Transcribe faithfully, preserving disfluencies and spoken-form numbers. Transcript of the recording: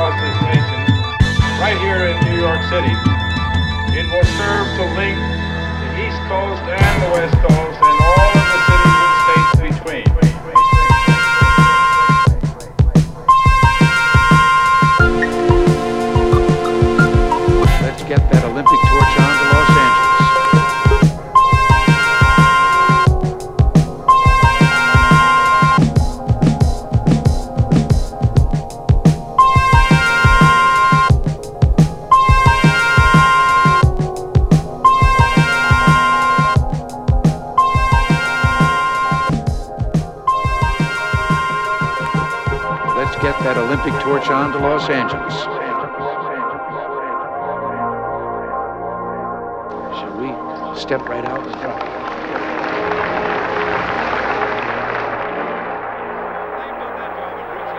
across this nation, right here in New York City. It will serve to link the East Coast and the West Coast and all of the cities and states between. Let's get that Olympic torch on to Los Angeles. Let's get that Olympic torch on to Los Angeles. Shall we step right out in front?